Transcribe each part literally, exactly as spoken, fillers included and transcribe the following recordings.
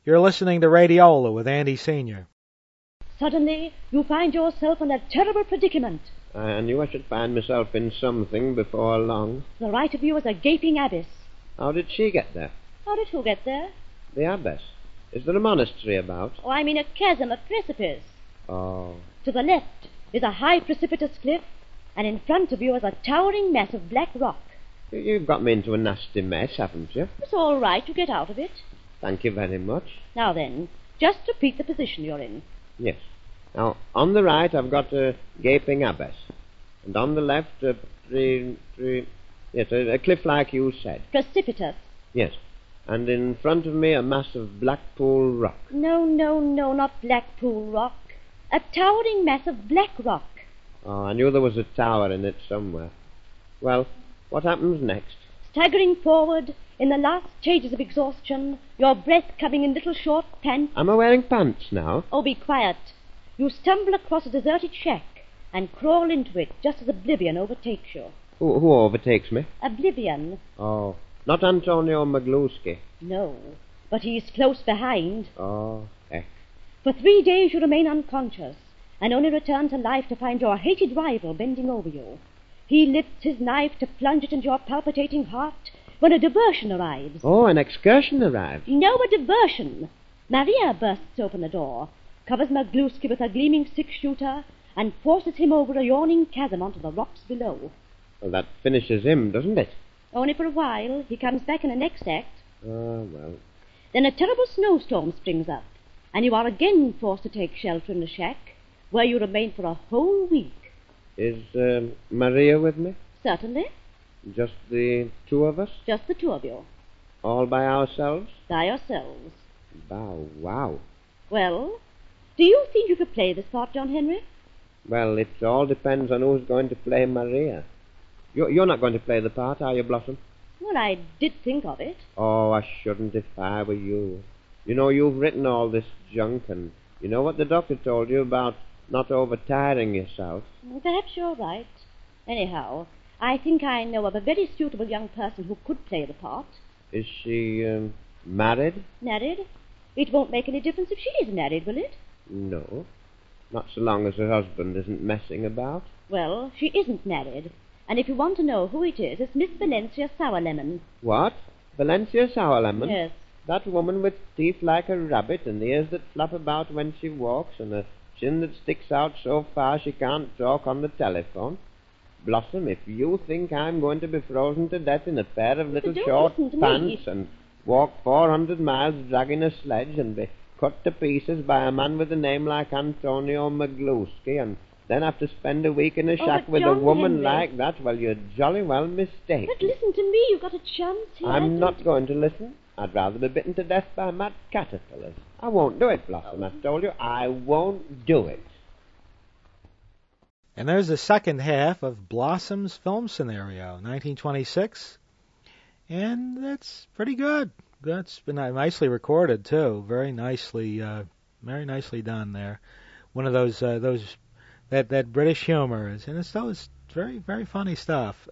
You're listening to Radiola with Andy Senior Suddenly, you find yourself in a terrible predicament. I knew I should find myself in something before long. To the right of you is a gaping abyss. How did she get there? How did who get there? The abbess. Is there a monastery about? Oh, I mean a chasm, a precipice. Oh. To the left is a high precipitous cliff, and in front of you is a towering mass of black rock. You've got me into a nasty mess, haven't you? It's all right to get out of it. Thank you very much. Now then, just repeat the position you're in. Yes. Now, on the right, I've got a gaping abyss. And on the left, a pre... pre yes, a, a cliff like you said. Precipitous. Yes. And in front of me, a mass of Blackpool rock. No, no, no, not Blackpool rock. A towering mass of black rock. Oh, I knew there was a tower in it somewhere. Well, what happens next? Staggering forward, in the last stages of exhaustion, your breath coming in little short pants. Am I wearing pants now? Oh, be quiet. You stumble across a deserted shack and crawl into it just as oblivion overtakes you. Who, who overtakes me? Oblivion. Oh, not Antonio Magluski. No, but he's close behind. Oh, heck. For three days you remain unconscious and only return to life to find your hated rival bending over you. He lifts his knife to plunge it into your palpitating heart when a diversion arrives. Oh, an excursion arrives. No, a diversion. Maria bursts open the door, covers Magluski with a gleaming six-shooter, and forces him over a yawning chasm onto the rocks below. Well, that finishes him, doesn't it? Only for a while. He comes back in the next act. Oh, well. Then a terrible snowstorm springs up, and you are again forced to take shelter in the shack, where you remain for a whole week. Is um, Maria with me? Certainly. Just the two of us? Just the two of you. All by ourselves? By yourselves. Wow, wow. Well, do you think you could play this part, John Henry? Well, it all depends on who's going to play Maria. You're, you're not going to play the part, are you, Blossom? Well, I did think of it. Oh, I shouldn't if I were you. You know, you've written all this junk, and you know what the doctor told you about not overtiring yourself. Perhaps you're right. Anyhow, I think I know of a very suitable young person who could play the part. Is she um, married? Married? It won't make any difference if she is married, will it? No. Not so long as her husband isn't messing about. Well, she isn't married. And if you want to know who it is, it's Miss Valencia Sourlemon. What? Valencia Sourlemon? Yes. That woman with teeth like a rabbit and ears that flap about when she walks and a chin that sticks out so far she can't talk on the telephone. Blossom, if you think I'm going to be frozen to death in a pair of little short pants and walk four hundred miles dragging a sledge and be cut to pieces by a man with a name like Antonio Magluski and then have to spend a week in a shack oh, with John a woman Henry. like that, well, you're jolly well mistaken. But listen to me, you've got a chance here. I'm not going to listen. I'd rather be bitten to death by mad caterpillars. I won't do it, Blossom. I've told you, I won't do it. And there's the second half of Blossom's film scenario, nineteen twenty-six. And that's pretty good. That's been nicely recorded, too. Very nicely, uh, very nicely done there. One of those, uh, those, that, that British humor is, and it's, it's very, very funny stuff.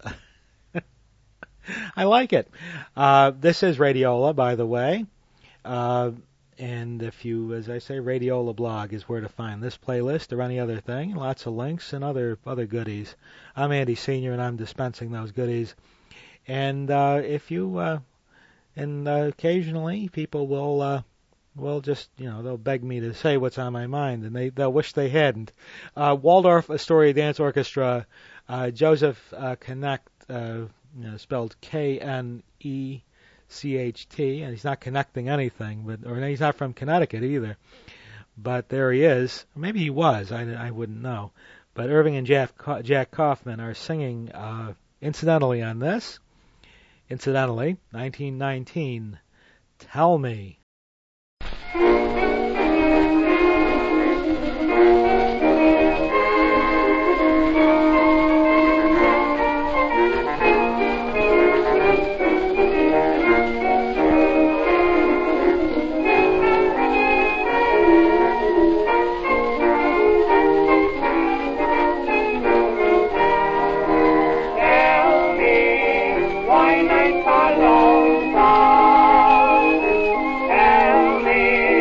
I like it. Uh, this is Radiola, by the way. Uh, and if you, as I say, Radiola blog is where to find this playlist or any other thing. Lots of links and other other goodies. I'm Andy Senior, and I'm dispensing those goodies. And uh, if you, uh, and uh, occasionally people will, uh, will just, you know, they'll beg me to say what's on my mind, and they they'll wish they hadn't. Uh, Waldorf Astoria Dance Orchestra, uh, Joseph uh, Knecht, uh, you know, spelled K N E C H T, and he's not connecting anything, but or he's not from Connecticut either. But there he is. Maybe he was. I, I wouldn't know. But Irving and Jack, Jack Kaufman are singing uh, incidentally on this. Incidentally, nineteen nineteen, Tell Me. Why nights are lonesome? Tell me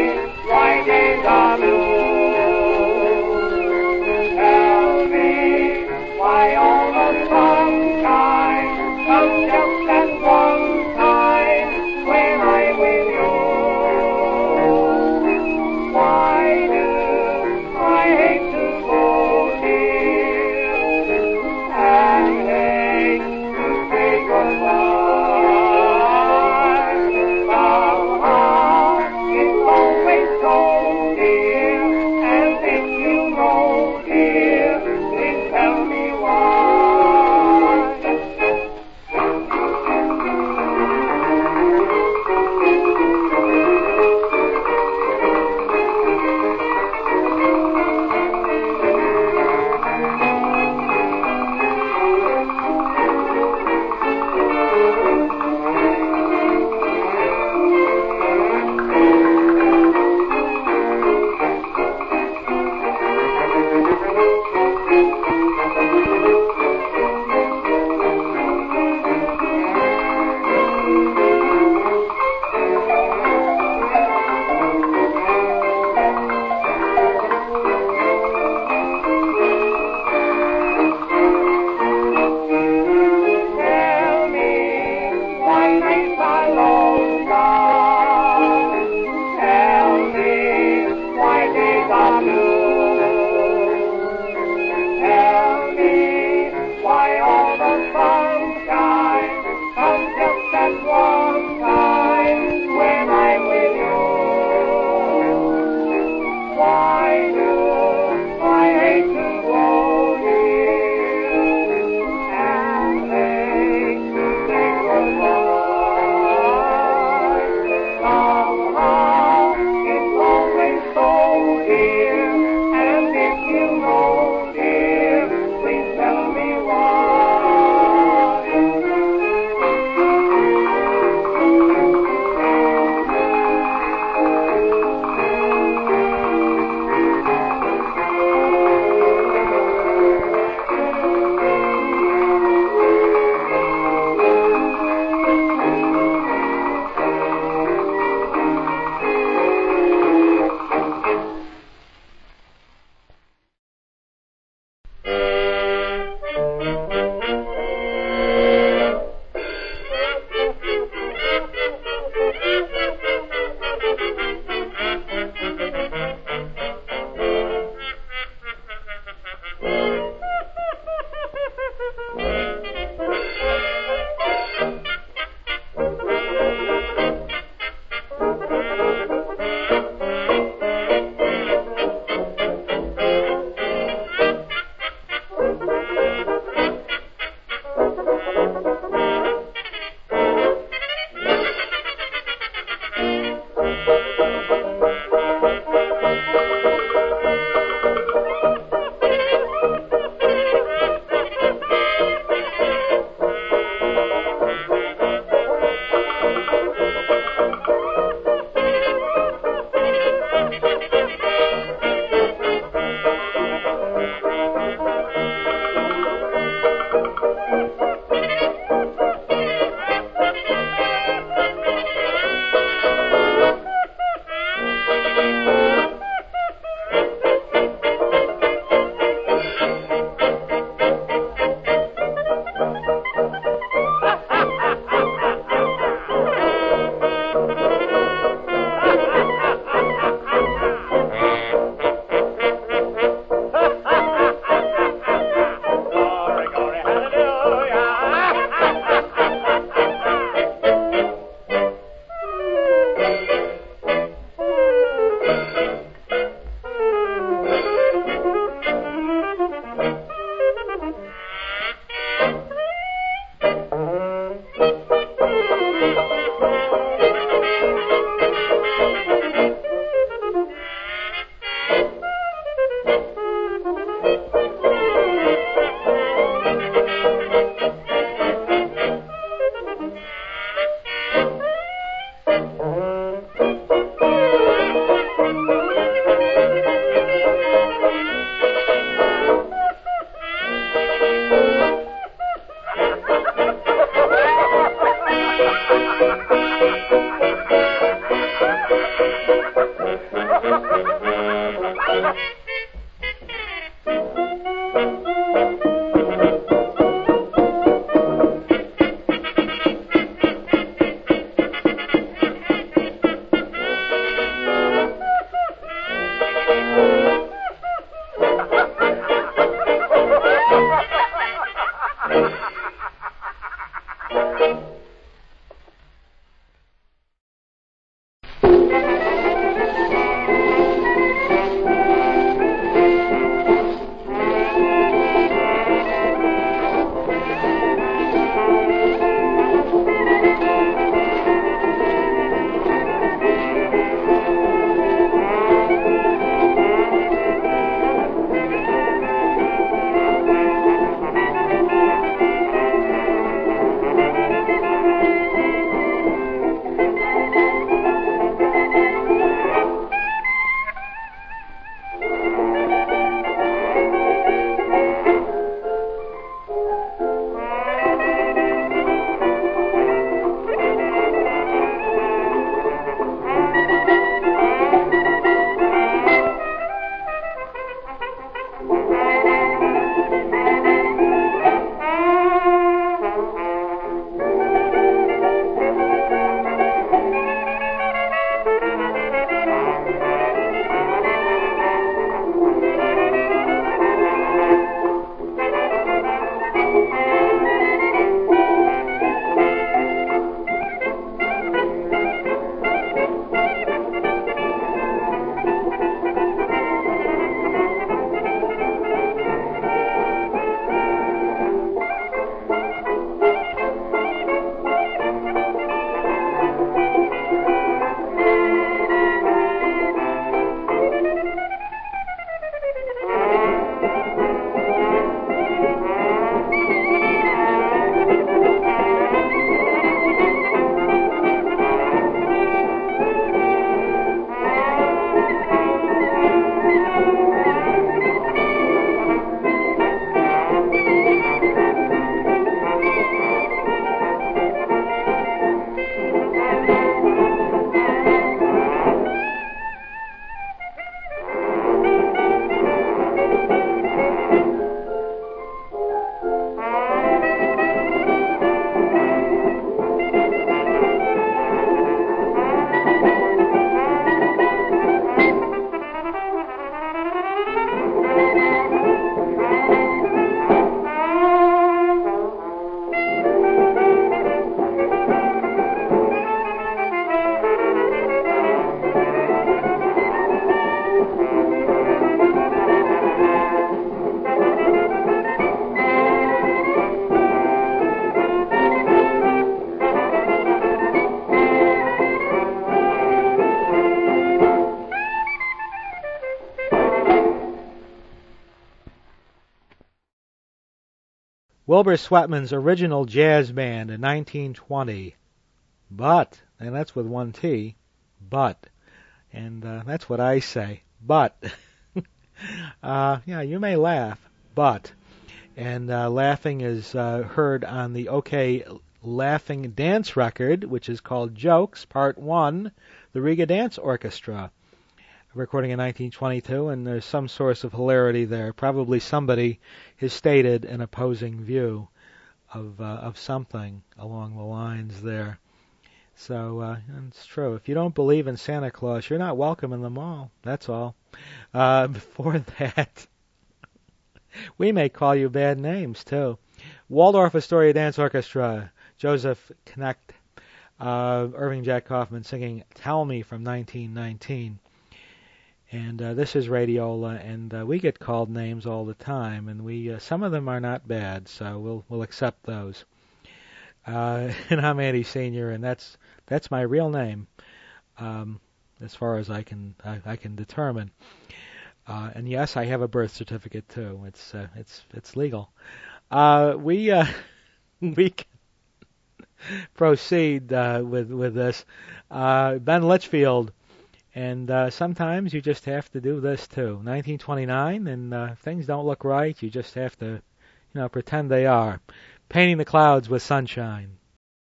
Wilbur Sweatman's original jazz band in nineteen twenty. But, and that's with one T, but, and uh, that's what I say, but. uh, yeah, you may laugh, but. And uh, laughing is uh, heard on the OK Laughing Dance record, which is called Jokes, Part one, the Riga Dance Orchestra, recording in nineteen twenty-two, and there's some source of hilarity there. Probably somebody has stated an opposing view of uh, of something along the lines there. So uh, it's true. If you don't believe in Santa Claus, you're not welcome in the mall. That's all. Uh, before that, we may call you bad names, too. Waldorf Astoria Dance Orchestra, Joseph Knecht, uh, Irving Jack Kaufman singing Tell Me from nineteen nineteen. And uh, this is Radiola, and uh, we get called names all the time, and we uh, some of them are not bad, so we'll we'll accept those. Uh, and I'm Andy Senior, and that's that's my real name, um, as far as I can I, I can determine. Uh, and yes, I have a birth certificate too. It's uh, it's it's legal. Uh, we uh, we can proceed uh, with with this. Uh, Ben Litchfield, and uh, sometimes you just have to do this too. nineteen twenty-nine, and uh, things don't look right. You just have to, you know, pretend they are. Painting the Clouds with Sunshine.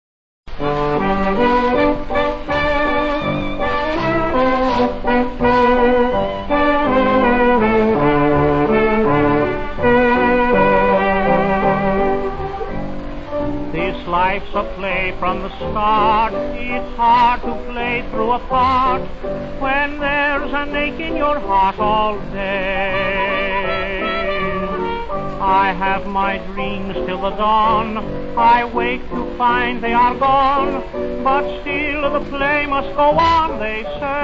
Life's a play from the start. It's hard to play through a part when there's an ache in your heart all day. I have my dreams till the dawn. I wake to find they are gone, but still the play must go on, they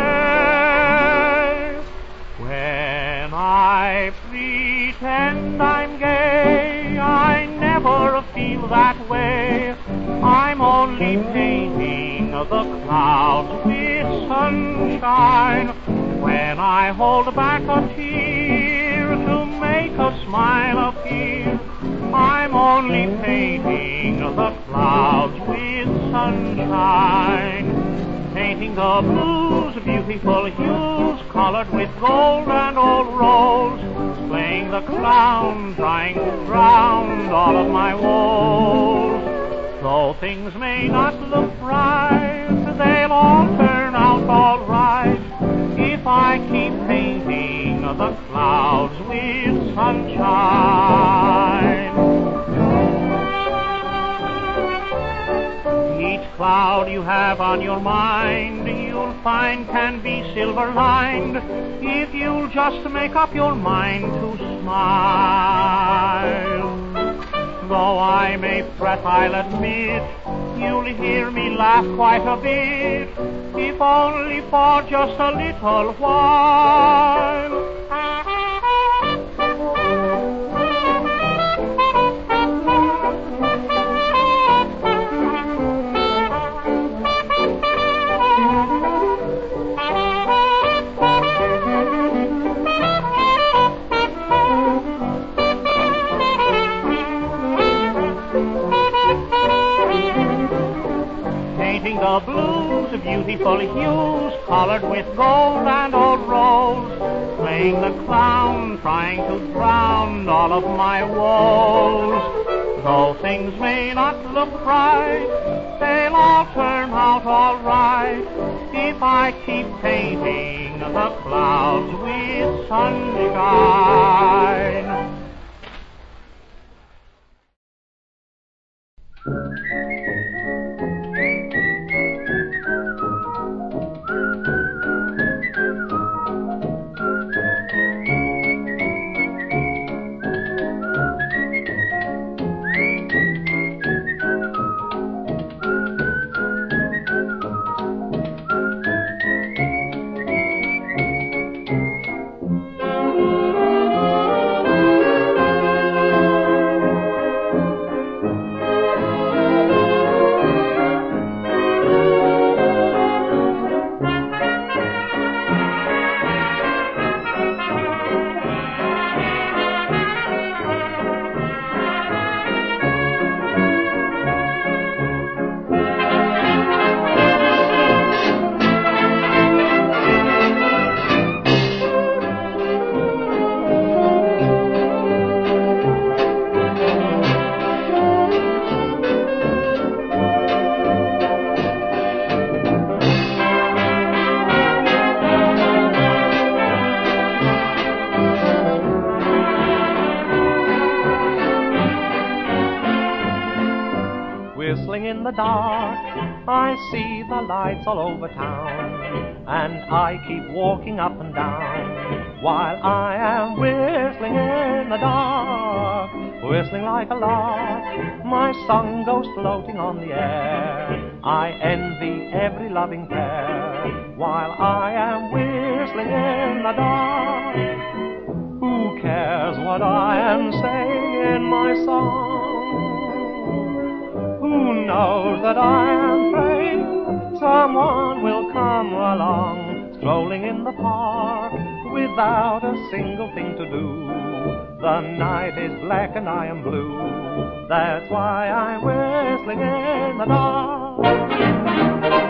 say. When I pretend I'm gay, I never feel that way. I'm only painting the clouds with sunshine. When I hold back a tear to make a smile appear, I'm only painting the clouds with sunshine. Painting the blues, beautiful hues, colored with gold and old rose. Playing the clown, trying to drown all of my woes. Though things may not look right, they'll all turn out all right if I keep painting the clouds with sunshine. Each cloud you have on your mind, you'll find can be silver-lined if you'll just make up your mind to smile. Though I may fret, I'll admit, you'll hear me laugh quite a bit, if only for just a little while. The blues, beautiful hues, colored with gold and old rose. Playing the clown, trying to drown all of my woes. Though things may not look right, they'll all turn out all right if I keep painting the clouds with sunshine. the dark. I see the lights all over town, and I keep walking up and down, while I am whistling in the dark, whistling like a lark. My song goes floating on the air. I envy every loving pair, while I am whistling in the dark. Who cares what I am saying in my song? Who knows that I am praying someone will come along, strolling in the park without a single thing to do. The night is black and I am blue. That's why I'm whistling in the dark.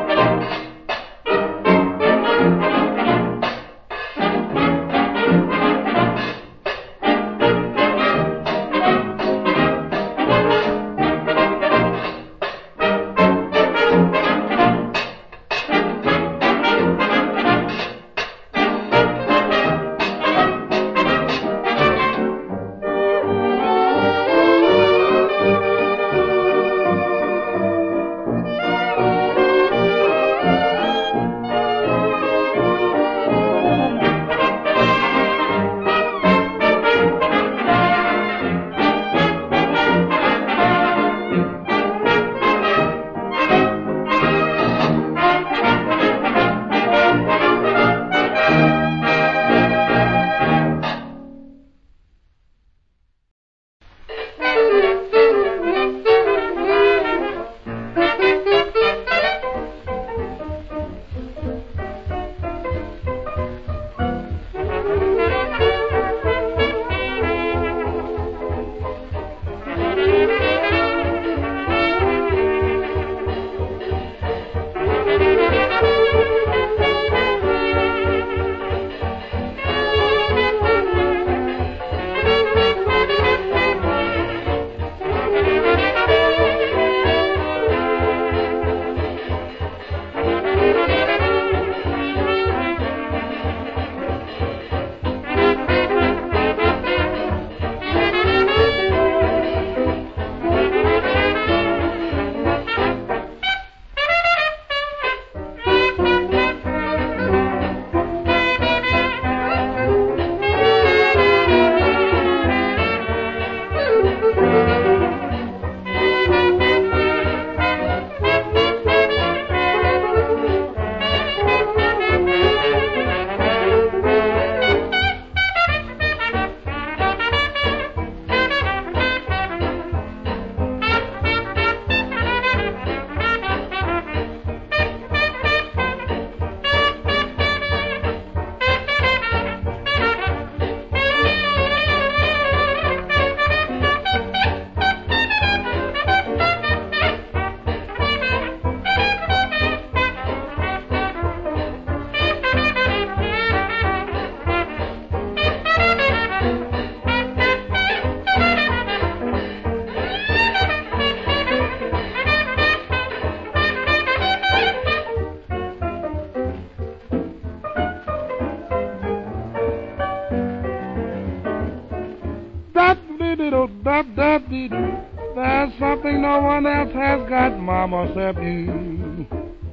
There's something no one else has got, Mama, except you.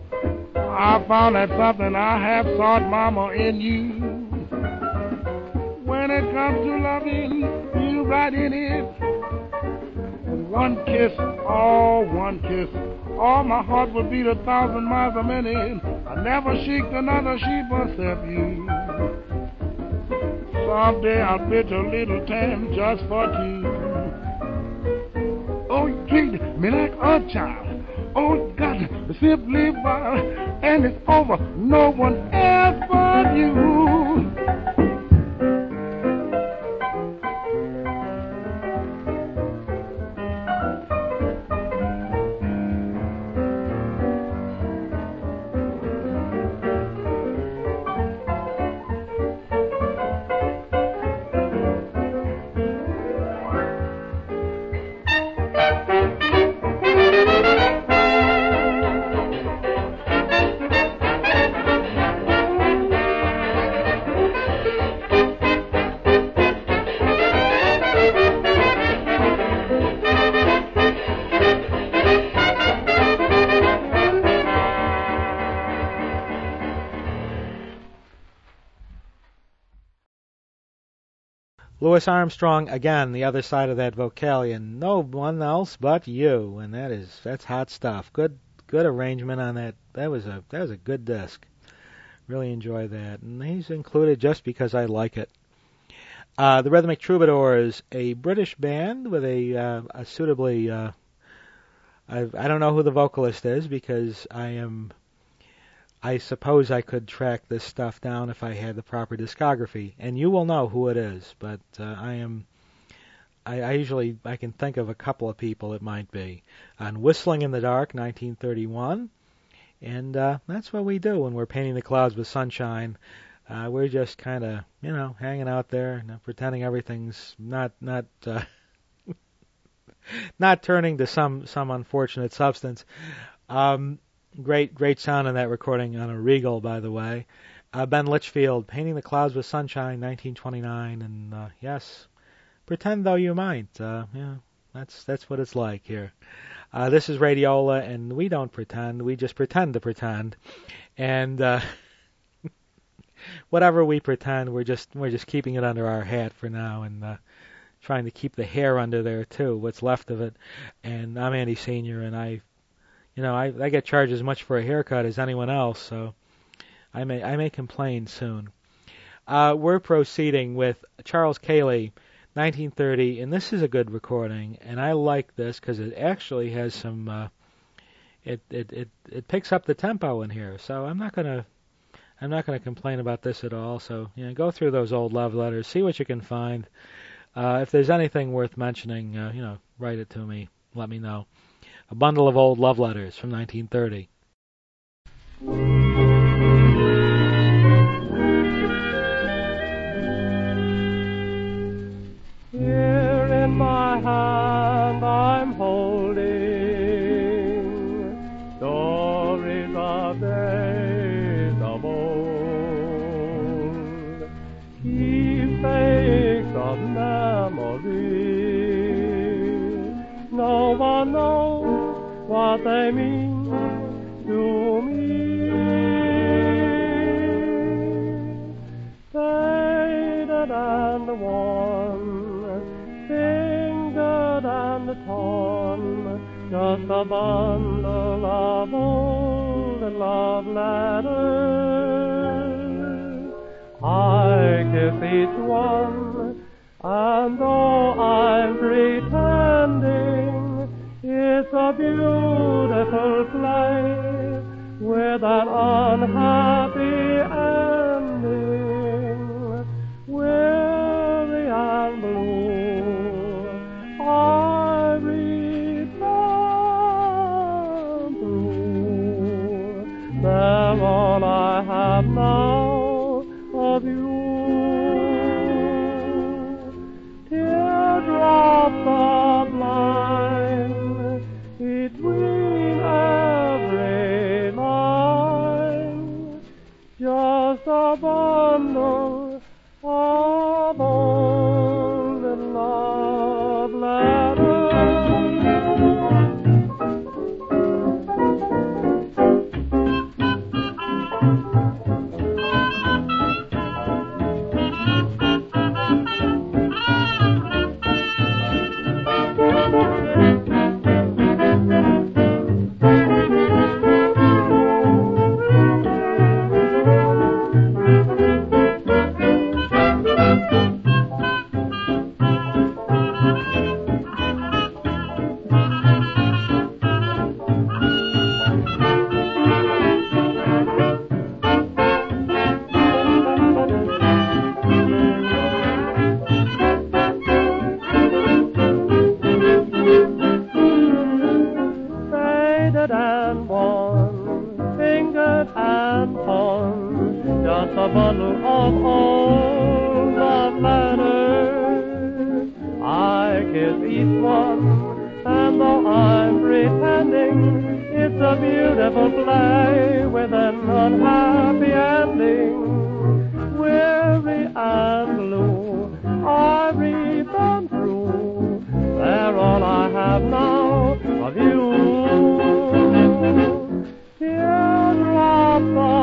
I found that something I have sought, Mama, in you. When it comes to loving you right in it, one kiss, oh, one kiss, all my heart would beat a thousand miles a minute. I never shaked another sheep except you. Someday I'll pitch a little tent just for two. Oh, you treat me like a child. Oh, God, simply wild. And it's over, no one else but you. Louis Armstrong, again, the other side of that vocalion. No one else but you, and that is that's hot stuff. Good good arrangement on that. That was a that was a good disc. Really enjoy that, and he's included just because I like it. Uh, the Rhythmic Troubadours, a British band with a, uh, a suitably. Uh, I I don't know who the vocalist is because I am. I suppose I could track this stuff down if I had the proper discography, and you will know who it is. But uh, I am, I, I usually I can think of a couple of people it might be. On Whistling in the Dark, nineteen thirty-one, and uh, that's what we do when we're painting the clouds with sunshine. Uh, we're just kind of, you know, hanging out there, and pretending everything's not not uh, not turning to some some unfortunate substance. Um, Great, great sound in that recording on a Regal, by the way. Uh, Ben Litchfield, Painting the Clouds with Sunshine, nineteen twenty-nine, and uh, yes, pretend though you might. Uh, yeah, that's that's what it's like here. Uh, this is Radiola, and we don't pretend. We just pretend to pretend, and uh, whatever we pretend, we're just we're just keeping it under our hat for now, and uh, trying to keep the hair under there too, what's left of it. And I'm Andy Senior, and I. You know, I, I get charged as much for a haircut as anyone else, so I may I may complain soon. Uh, we're proceeding with Charles Cayley, nineteen thirty, and this is a good recording, and I like this because it actually has some. Uh, it, it it it picks up the tempo in here, so I'm not gonna I'm not gonna complain about this at all. So you know, go through those old love letters, see what you can find. Uh, if there's anything worth mentioning, uh, you know, write it to me, let me know. A bundle of old love letters from nineteen thirty. Here in my hand I'm holding stories of days of old, keepsakes of memory. No one knows what they mean to me. Faded and worn, fingered and torn, just a bundle of old love letters. I kiss each one, and though I'm pretending, it's a beautiful play with an unhappy ending. Weary and blue, I read them through. They're all I have now of you. Teardrops of mine between every line, just a bundle of old love letters.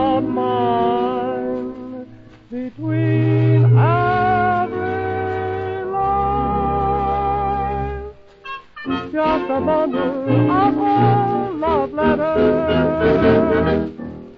Between every the bundle of old love letters.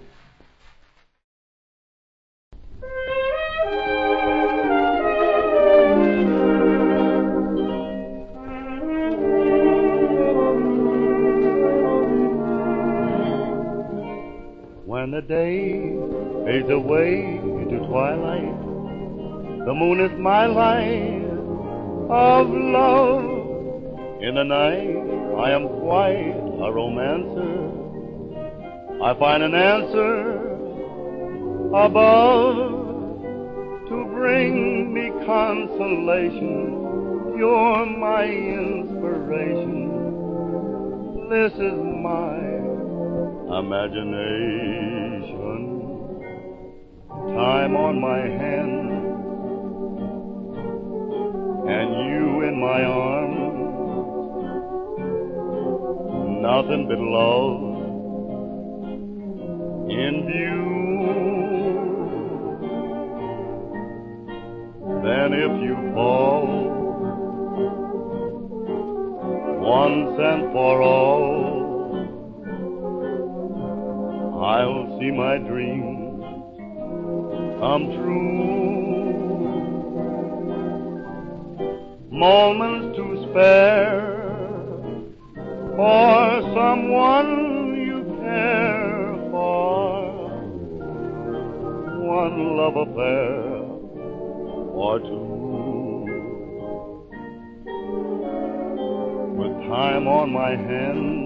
When the day fades away to twilight, the moon is my light of love. In the night, I am quite a romancer. I find an answer above to bring me consolation. You're my inspiration. This is my imagination. Time on my hand, and you in my arms. Nothing but love in view. Then if you fall once and for all, I'll see my dreams come true. Moments to spare for someone you care for. One love affair or two. With time on my hand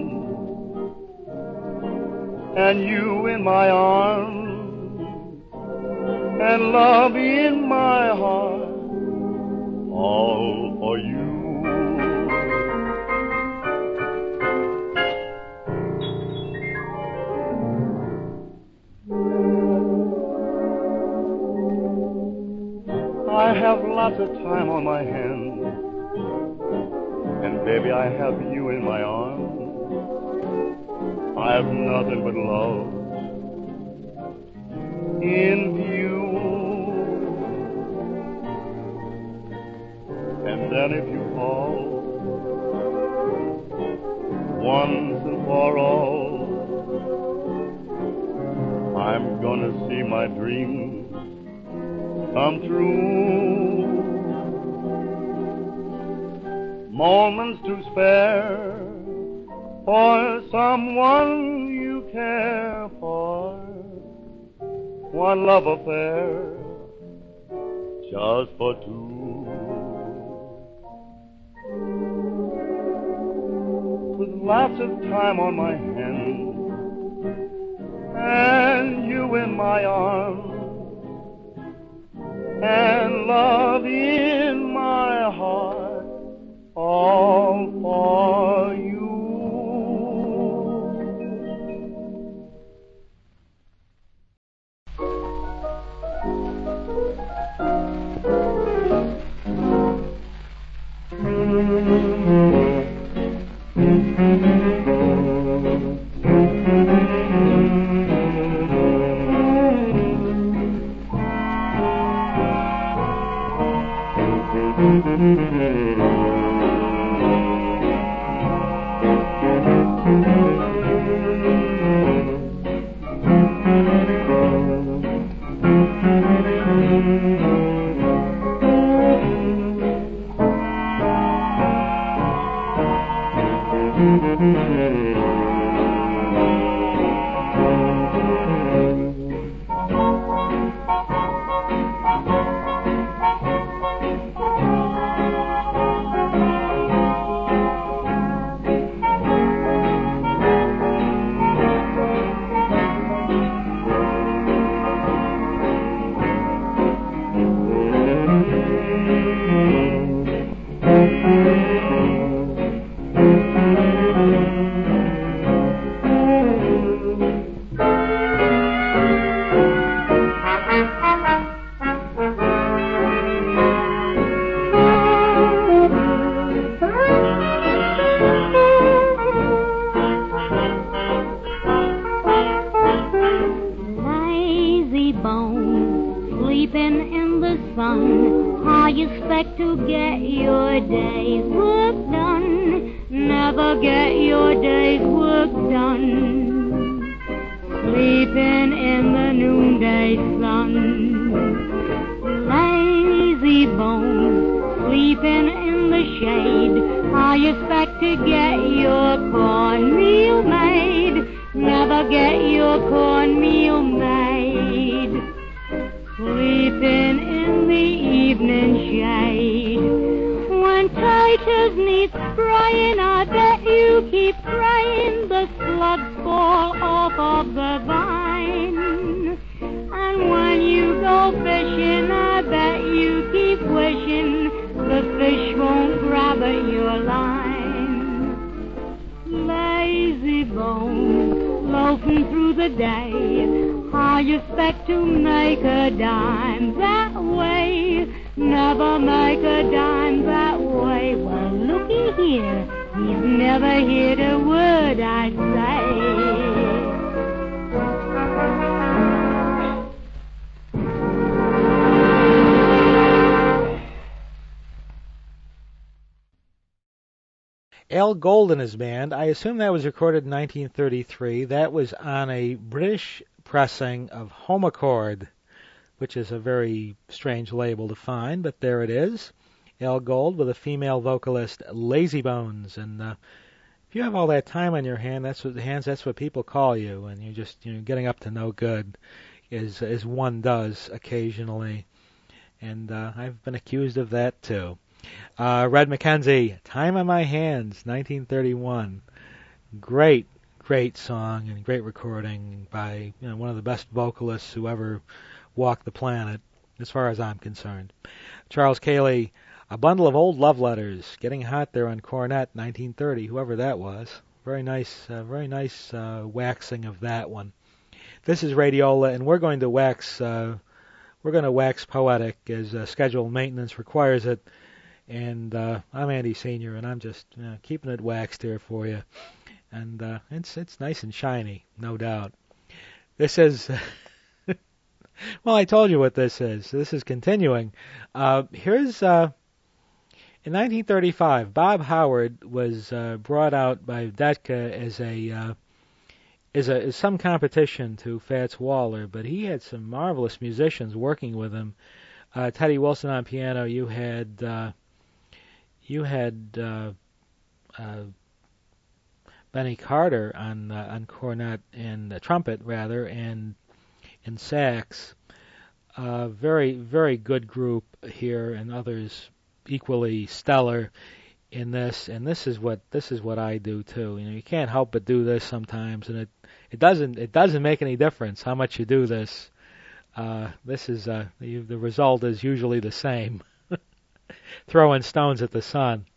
and you in my arms, and love in my heart, all for you. I have lots of time on my hands, and baby, I have you in my arms. I have nothing but love in view. And then if you fall once and for all, I'm gonna see my dreams come true. Moments to spare for someone you care for. One love affair just for two. With lots of time on my hands and you in my arms, and love in my heart, all for you. never get your day's work done. Sleeping in the noonday sun, lazy bones, sleeping in the shade. How you expect to get your cornmeal made? Never get your cornmeal made. Sleeping in the evening shade. When taters need spraying, I bet you keep praying the slugs fall off of the vine. And when you go fishing, I bet you keep wishing the fish won't grab at your line. Lazy bones, loafing through the day. How you expect to make a dime that way? Never make a dime that way. Well, looky here, he's never heard a word I say. Al Gold and his band, I assume that was recorded in nineteen thirty-three. That was on a British pressing of Home Accord, which is a very strange label to find, but there it is. Al Gold with a female vocalist, Lazy Bones. And uh, if you have all that time on your hand, that's what hands. That's what people call you, and you're just you know getting up to no good, as as one does occasionally. And uh, I've been accused of that too. Uh, Red McKenzie, Time on My Hands, nineteen thirty-one. Great, great song and great recording by you know, one of the best vocalists who ever walked the planet, as far as I'm concerned. Charles Cayley, A Bundle of Old Love Letters, getting hot there on cornet, nineteen thirty, whoever that was. Very nice, uh, very nice uh, waxing of that one. This is Radiola, and we're going to wax, uh, we're going to wax poetic as uh, scheduled maintenance requires it. And uh, I'm Andy Senior, and I'm just you know, keeping it waxed here for you. And uh, it's it's nice and shiny, no doubt. This is, well, I told you what this is. This is continuing. Uh, here's, uh, in nineteen thirty-five, Bob Howard was uh, brought out by Detka as a, uh, as a as some competition to Fats Waller, but he had some marvelous musicians working with him. Uh, Teddy Wilson on piano. You had. Uh, You had uh, uh, Benny Carter on uh, on cornet and uh, trumpet rather, and and sax. Uh, very very good group here, and others equally stellar in this. And this is what this is what I do too. You know, you can't help but do this sometimes, and it it doesn't it doesn't make any difference how much you do this. Uh, this is uh, the, the result is usually the same. Throwing stones at the sun.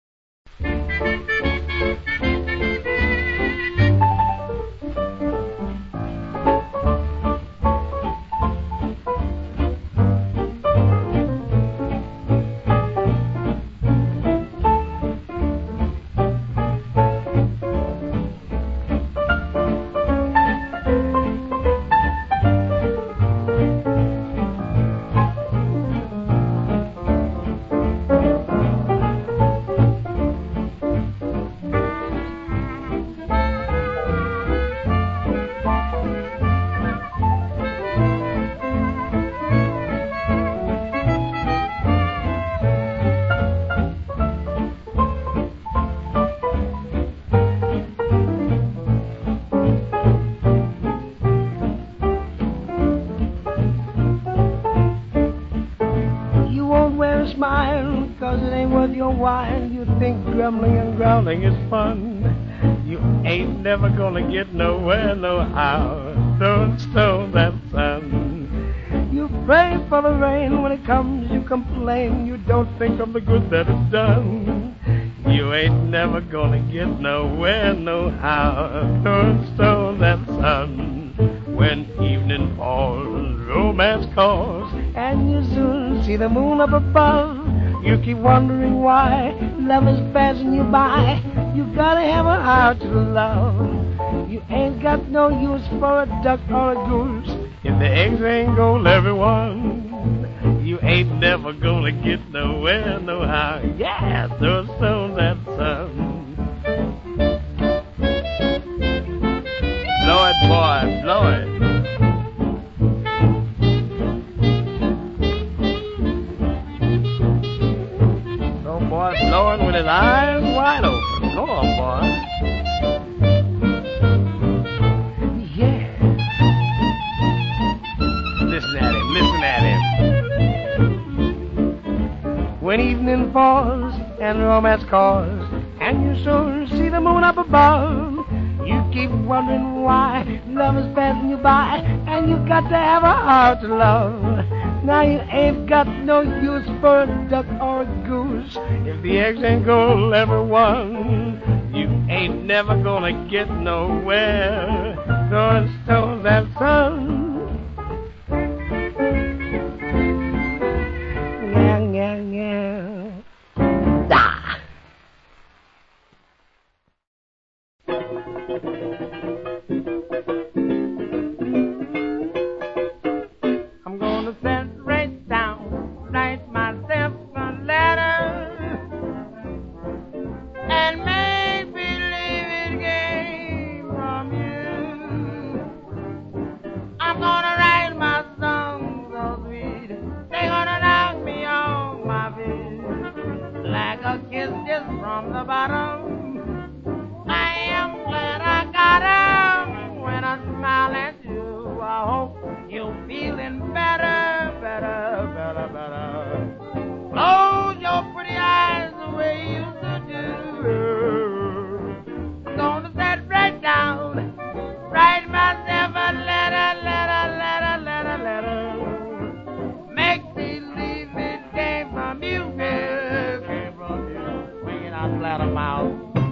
Wine, you think grumbling and growling is fun. You ain't never gonna get nowhere, no how. Throwing stones at the sun. You pray for the rain, when it comes you complain. You don't think of the good that it's done. You ain't never gonna get nowhere, no how. Throwing stones at the sun. When evening falls, romance calls, and you soon see the moon up above. You keep wondering why love is passing you by. You gotta have a heart to love. You ain't got no use for a duck or a goose if the eggs ain't gold, everyone. You ain't never gonna get nowhere, no how. Yeah, throw stones at the sun. his eyes wide open. Go on, boy. Yeah. Listen at him, listen at him. When evening falls and romance calls, and you soon see the moon up above, you keep wondering why love is passing you by, and you've got to have a heart to love. Now you ain't got no use for a duck or a goose. If the eggs ain't gonna let everyone, you ain't never gonna get nowhere. Throwing stones at sun. Yeah, yeah, yeah. Da. I'm gonna sit right down, write myself a letter, and make believe it came from you. I'm gonna write my songs so sweet, they're gonna knock me off my feet, like a kiss just from the bottom. I am glad I got 'em when I smile at you. I hope you're feeling better, better, better, better. Close your pretty eyes the way you used to do. Gonna sit right down, write myself a letter, letter, letter, letter, letter. Make believe it came from you, girl, came from you. Swing it out flat of mouth.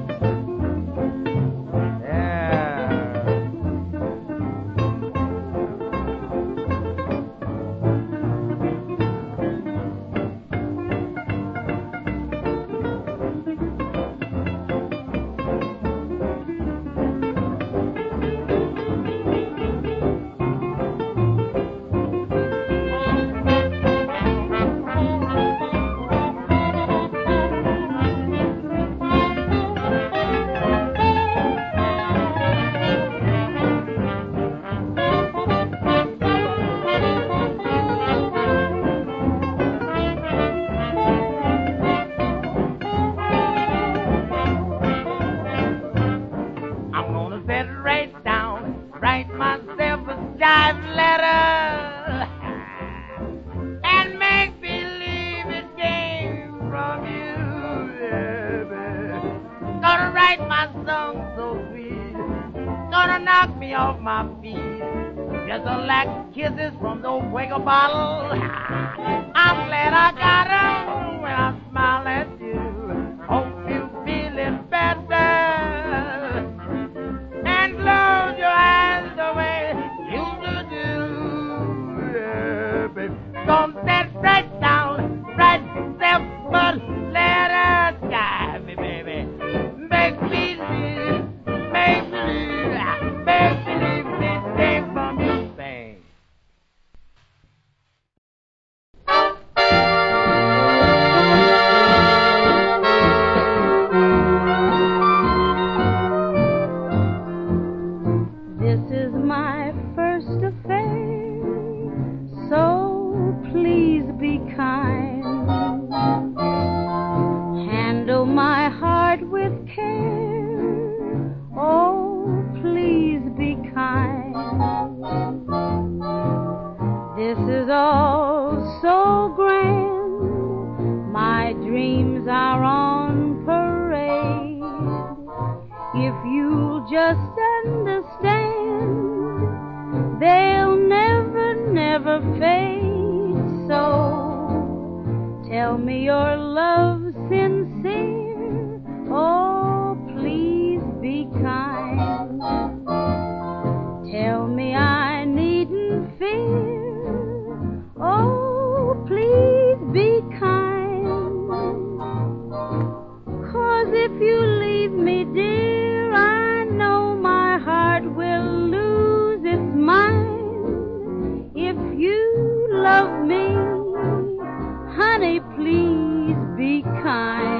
Kisses from those Quaker bottles. I'm glad I got 'em when I smile at you. Hope you feeling better, and close your eyes the way you used to do. Yeah, baby. Don't sit right down, write yourself a letter, guide me, baby. Make me believe, make believe, make believe it came from you. Bang. Just understand, they'll never, never fade. So tell me your love's sincere. Oh, please be kind. Tell me I needn't fear. Oh, please be kind. 'Cause if you leave me, dear, I know my heart will lose its mind. If you love me, honey, please be kind.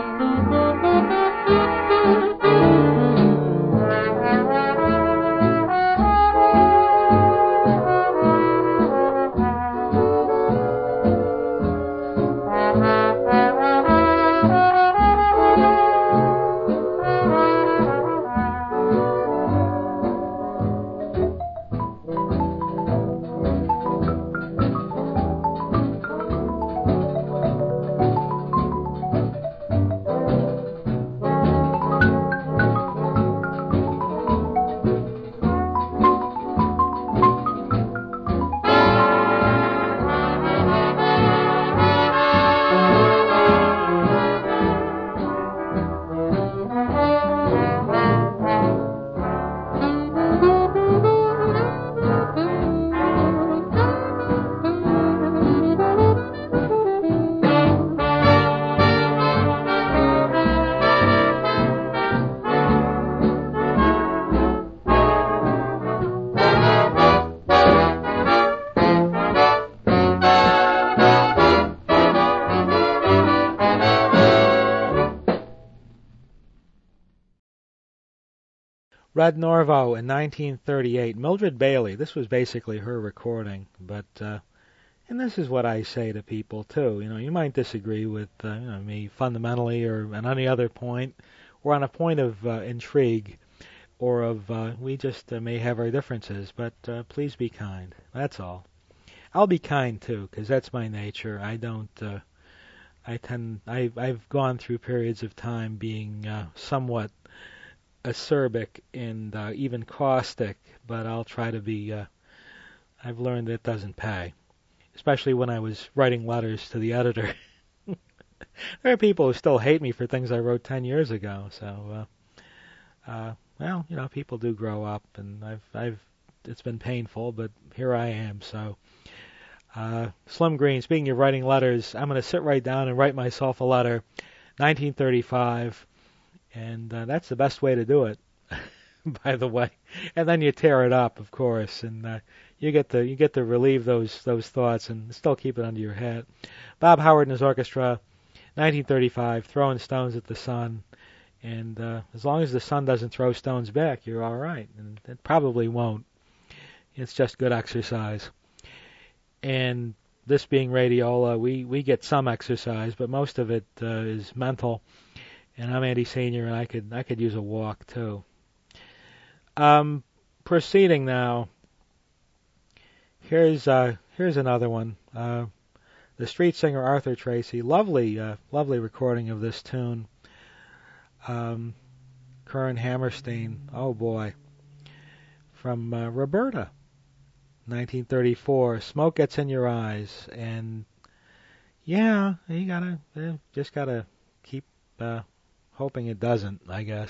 Red Norvo in nineteen thirty-eight. Mildred Bailey. This was basically her recording, but uh, and this is what I say to people too. You know, you might disagree with uh, you know, me fundamentally or on any other point, or on a point of uh, intrigue, or of uh, we just uh, may have our differences. But uh, please be kind. That's all. I'll be kind too, because that's my nature. I don't. Uh, I tend. I, I've gone through periods of time being uh, somewhat acerbic and uh, even caustic, but I'll try to be. Uh, I've learned it doesn't pay, especially when I was writing letters to the editor. There are people who still hate me for things I wrote ten years ago. So, uh, uh, well, you know, people do grow up, and I've, I've. It's been painful, but here I am. So. Uh, Slim Green, speaking of writing letters, I'm going to sit right down and write myself a letter, nineteen thirty-five, and uh, that's the best way to do it, by the way. And then you tear it up, of course, and uh, you get to you get to relieve those those thoughts and still keep it under your head. Bob Howard and his orchestra, nineteen thirty-five, throwing stones at the sun, and uh, as long as the sun doesn't throw stones back, you're all right, and it probably won't. It's just good exercise. And this being Radiola, we, we get some exercise, but most of it uh, is mental. And I'm Andy Senior, and I could I could use a walk too. Um, proceeding now. Here's uh, here's another one. Uh, the street singer Arthur Tracy, lovely uh, lovely recording of this tune. Um, Kern Hammerstein, oh boy, from uh, Roberta. nineteen thirty-four, Smoke Gets in Your Eyes, and yeah, you gotta, eh, just gotta keep uh, hoping it doesn't, I guess.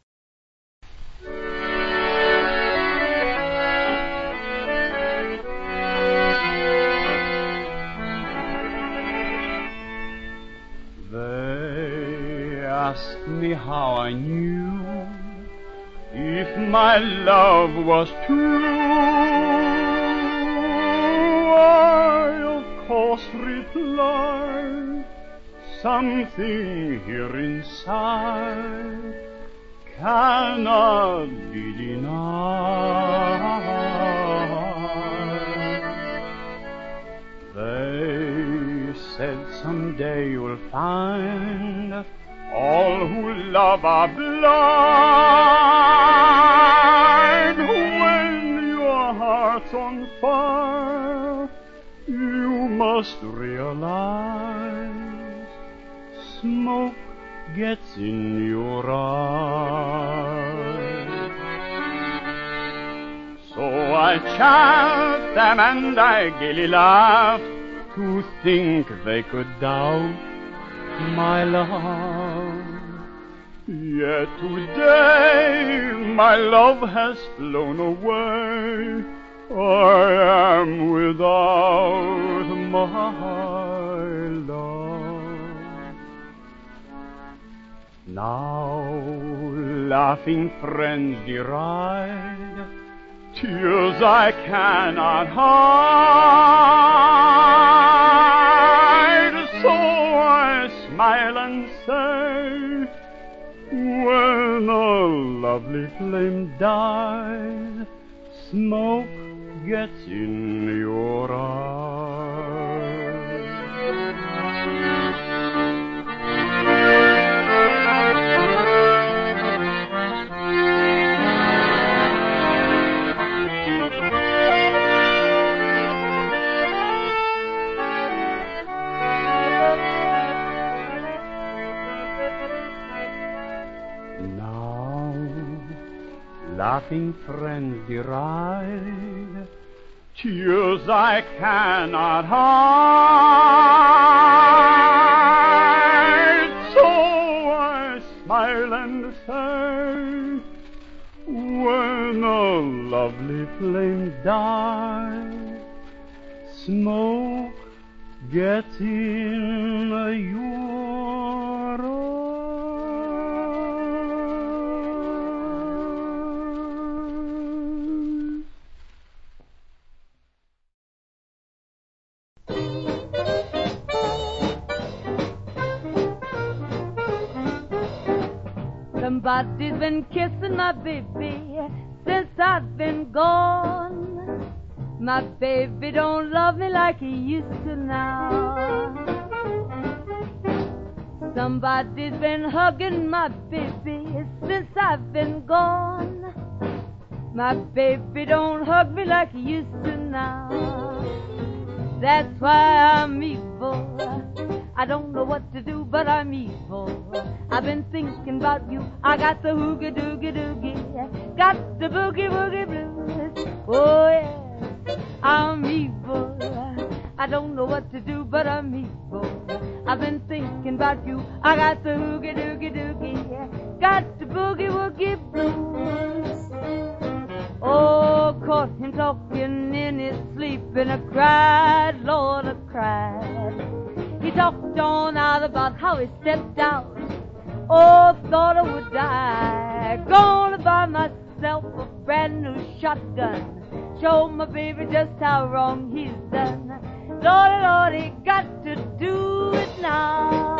They asked me how I knew if my love was true. I, of course, replied, something here inside cannot be denied. They said someday you'll find all who love are blind. When your heart's on fire, you must realize smoke gets in your eyes. So I chaffed them and I gaily laughed to think they could doubt my love. Yet today my love has flown away. I am without my love. Now laughing friends deride tears I cannot hide. So I smile and say, when a lovely flame dies, smoke gets in your eyes. Laughing friends deride tears I cannot hide. So I smile and say, when a lovely flame dies, smoke gets in your eyes. Somebody's been kissing my baby since I've been gone. My baby don't love me like he used to now. Somebody's been hugging my baby since I've been gone. My baby don't hug me like he used to now. That's why I'm evil. I don't know what to do, but I'm evil. I've been thinking about you. I got the hoogie doogie doogie, got the boogie woogie blues. Oh yes, I'm evil. I don't know what to do, but I'm evil. I've been thinking about you. I got the hoogie doogie doogie, got the boogie woogie blues. Oh, caught him talking in his sleep, and I cried, Lord, I cried. He talked on out about how he stepped out. Oh, thought I would die. Gonna buy myself a brand new shotgun. Show my baby just how wrong he's done. Lordy, Lordy, got to do it now.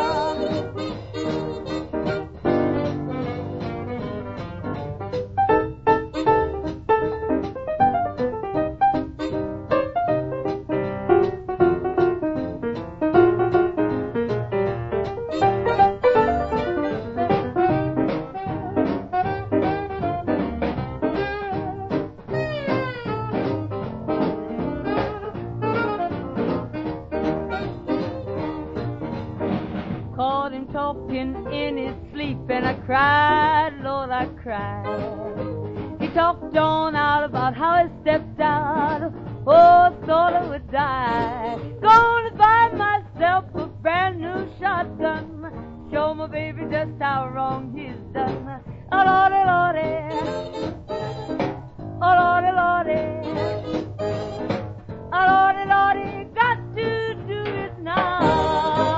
In his sleep, and I cried, Lord, I cried. He talked on out about how he stepped out. Oh, thought I would die. Gonna buy myself a brand new shotgun. Show my baby just how wrong he's done. Oh, Lordy, Lordy. Oh, Lordy, Lordy. Oh, Lordy, Lordy. Got to do it now.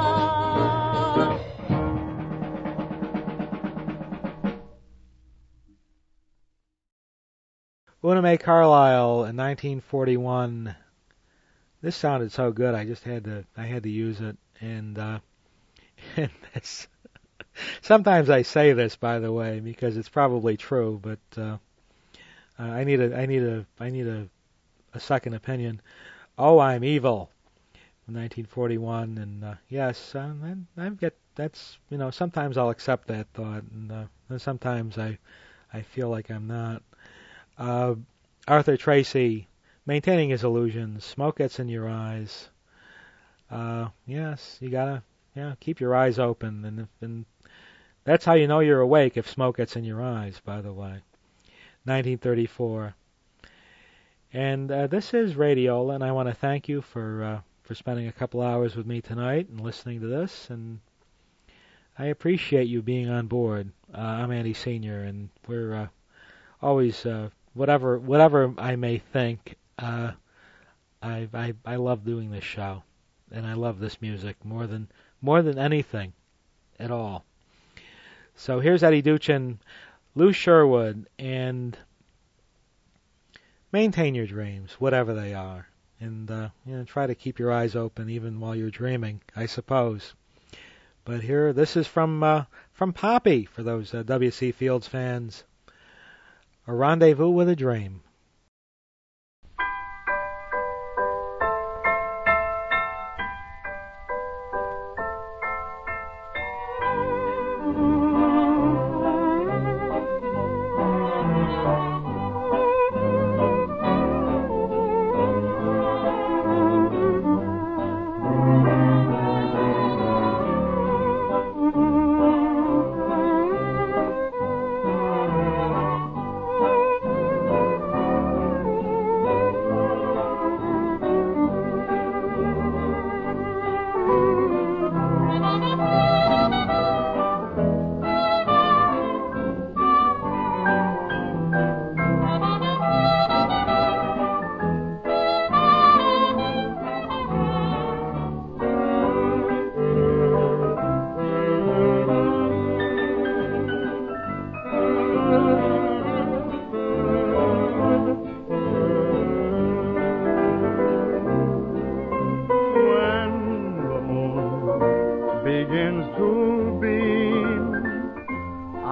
Una Mae Carlisle in nineteen forty-one. This sounded so good, I just had to I had to use it. And, uh, and this, sometimes I say this, by the way, because it's probably true, but uh, I need a I need a I need a, a second opinion. Oh, I'm evil. nineteen forty-one, and uh, yes, uh, I, I get that's you know sometimes I'll accept that thought, and, uh, and sometimes I I feel like I'm not. Uh, Arthur Tracy, Maintaining His Illusions. Smoke Gets in Your Eyes. Uh, yes, you gotta yeah keep your eyes open, and, if, and that's how you know you're awake, if smoke gets in your eyes. By the way, nineteen thirty-four. And uh, this is Radiola, and I want to thank you for uh, for spending a couple hours with me tonight and listening to this, and I appreciate you being on board. Uh, I'm Andy Senior, and we're uh, always. Uh, Whatever, whatever I may think, uh, I, I, I love doing this show, and I love this music more than more than anything, at all. So here's Eddie Duchin, Lou Sherwood, and maintain your dreams, whatever they are, and uh, you know, try to keep your eyes open even while you're dreaming, I suppose. But here, this is from uh, from Poppy for those uh, W C Fields fans. A Rendezvous with a Dream.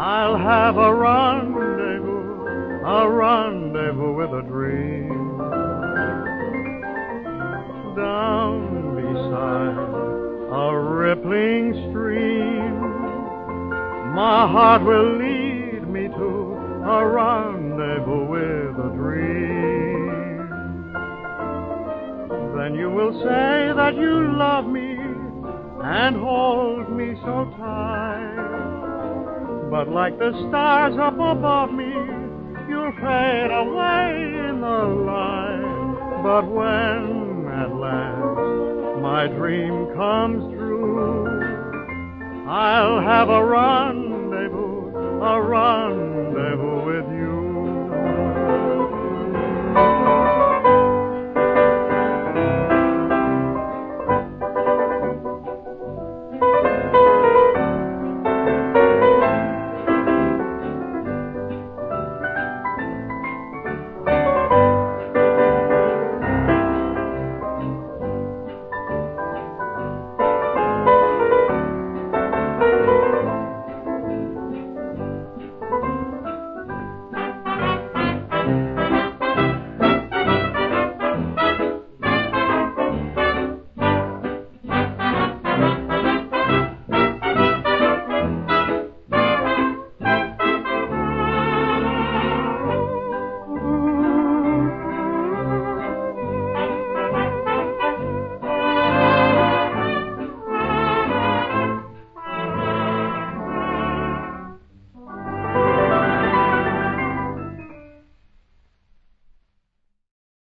I'll have a rendezvous, a rendezvous with a dream. Down beside a rippling stream, my heart will lead me to a rendezvous with a dream. Then you will say that you love me and hold me so tight. But like the stars up above me, you'll fade away in the light. But when at last my dream comes true, I'll have a rendezvous, a rendezvous